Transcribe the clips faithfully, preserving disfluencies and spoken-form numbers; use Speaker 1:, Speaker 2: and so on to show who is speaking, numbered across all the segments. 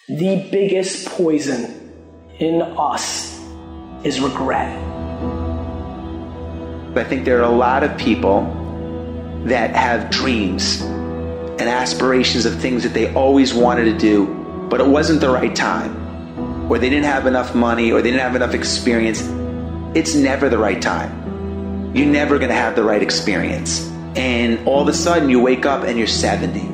Speaker 1: The biggest poison in us is regret.
Speaker 2: I think there are a lot of people that have dreams and aspirations of things that they always wanted to do, but it wasn't the right time, or they didn't have enough money, or they didn't have enough experience. It's never the right time. You're never going to have the right experience. And all of a sudden you wake up and you're seventy.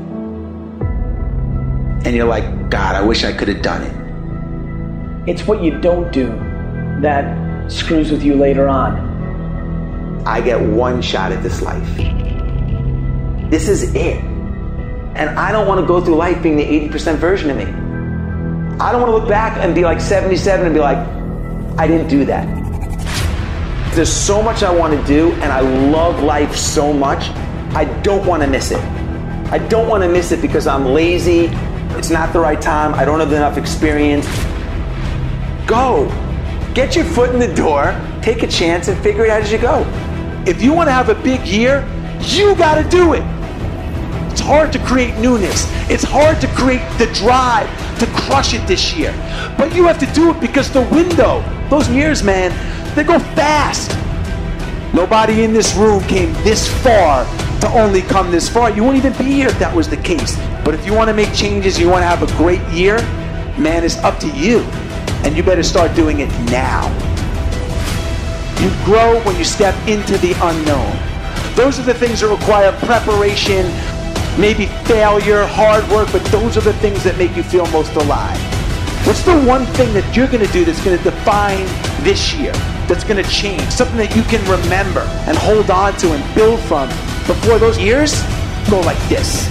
Speaker 2: And you're like, God, I wish I could have done it.
Speaker 1: It's what you don't do that screws with you later on.
Speaker 2: I get one shot at this life. This is it. And I don't want to go through life being the eighty percent version of me. I don't want to look back and be like seventy-seven and be like, I didn't do that. There's so much I want to do, and I love life so much, I don't want to miss it. I don't want to miss it because I'm lazy, it's not the right time, I don't have enough experience. Go. Get your foot in the door, take a chance, and figure it out as you go. If you want to have a big year, you got to do it. It's hard to create newness. It's hard to create the drive to crush it this year. But you have to do it because the window, those years, man, they go fast. Nobody in this room came this far to only come this far. You wouldn't even be here if that was the case. But if you want to make changes, you want to have a great year, man, it's up to you. And you better start doing it now. You grow when you step into the unknown. Those are the things that require preparation, maybe failure, hard work, but those are the things that make you feel most alive. What's the one thing that you're going to do that's going to define this year, that's going to change, something that you can remember and hold on to and build from before those years go like this?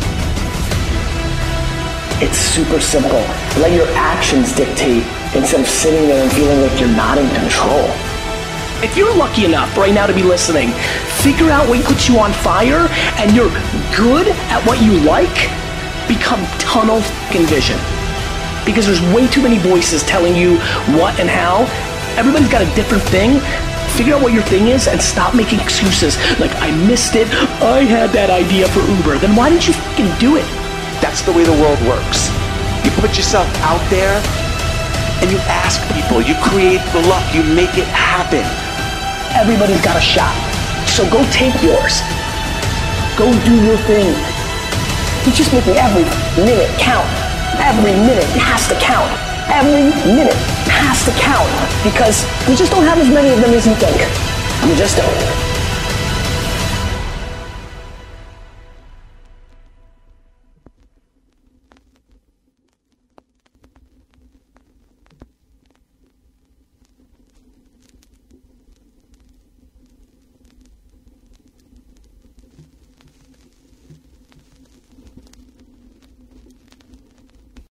Speaker 1: It's super simple. Let your actions dictate instead of sitting there and feeling like you're not in control. If you're lucky enough right now to be listening, figure out what puts you on fire, and you're good at what you like, become tunnel fucking vision. Because there's way too many voices telling you what and how. Everybody's got a different thing. Figure out what your thing is and stop making excuses like, I missed it, I had that idea for Uber. Then why didn't you fucking do it?
Speaker 2: That's the way the world works. You put yourself out there and you ask people, you create the luck, you make it happen.
Speaker 1: Everybody's got a shot. So go take yours. Go do your thing. You're just making every minute count. Every minute has to count. Every minute has to count. Because we just don't have as many of them as you think. We just don't.